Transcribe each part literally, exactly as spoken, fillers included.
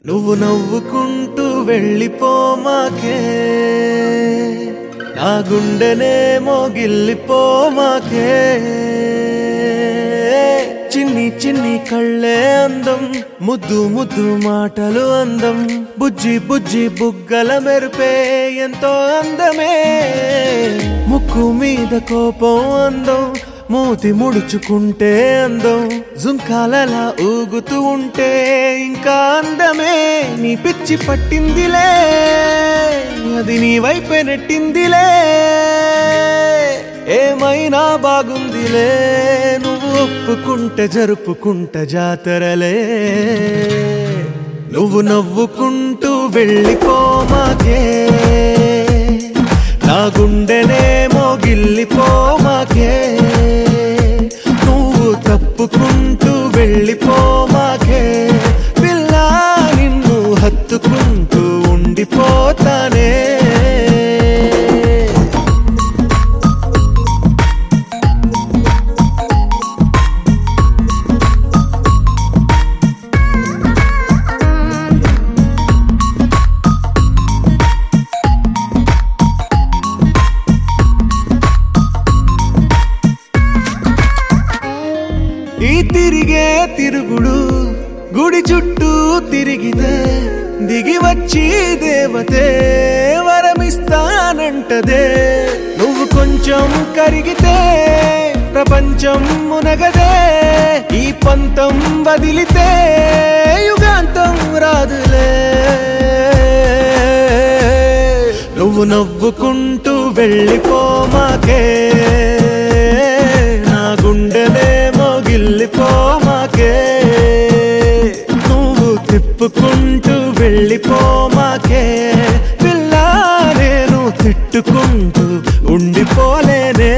నువ్వు నవ్వుకుంటూ వెళ్ళిపోమాకే, నా గుండెనే మోగిల్లిపోమాకే. చిన్ని చిన్ని కళ్ళే అందం, ముద్దు ముద్దు మాటలు అందం, బుజ్జి బుజ్జి బుగ్గల మెరుపే ఎంతో అందమే. ముక్కు మీద కోపం అందం, మూతి ముడుచుకుంటే అందం, జుంకాలలా ఊగుతూ ఉంటే ఇంకా అందమే. నీ పిచ్చి పట్టిందిలే, అది నీ వైపే నెట్టిందిలే. ఏమైనా బాగుందిలే, నువ్వు ఒప్పుకుంటే జరుపుకుంటే జాతరలే. నువ్వు నవ్వుకుంటూ వెళ్ళిపోమాకే, నా గుండెనే మోగిల్లిపోమాకే. నువ్వు తప్పుకుంటూ వెళ్ళిపోమాకే, పిల్ల నిన్ను హత్తుకుంటూ ఉండిపోతానే. ఈ తిరిగే తిరుగుడు గుడి చుట్టూ తిరిగితే, దిగి వచ్చి దేవతే వరమిస్తానంటదే. నువ్వు కొంచెం కరిగితే ప్రపంచం మునగదే. ఈ పంతం వదిలితే యుగాంతం రాదులే. నువ్వు నవ్వుకుంటూ వెళ్ళిపోమాకే, నా గుండెనే మోగిల్లిపోమాకే. నువ్వు తిప్పుకుంటూ వెళ్ళిపోమాకే, పిల్ల నేను తిట్టుకుంటూ ఉండిపోలేనే.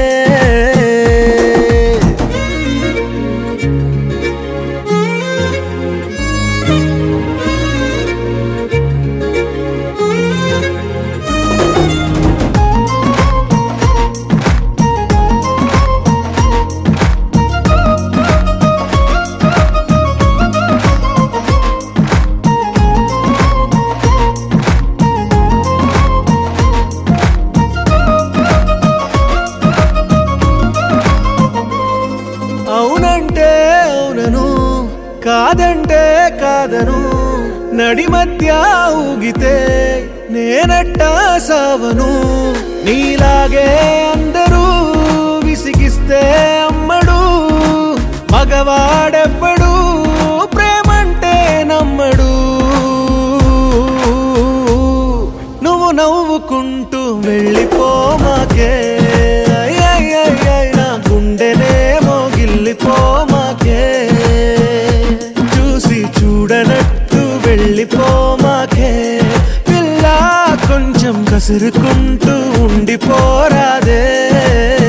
అవునంటే అవునను, కాదంటే కాదను, నడి మధ్య ఊగితే నేనట్టా సావను. నీలాగే అందరూ విసిగిస్తే అమ్మడు, మగవాడెవ్వడు ప్రేమంటే నమ్మడు. నువ్వు నవ్వుకుంటూ వెళ్ళిపోమాకే, నా గుండెనే మోగిల్లిపోమాకే. చూసి చూడనట్టు వెళ్ళిపోమాకే, పిల్ల కొంచెం కసురుకుంటూ ఉండిపోరాదే.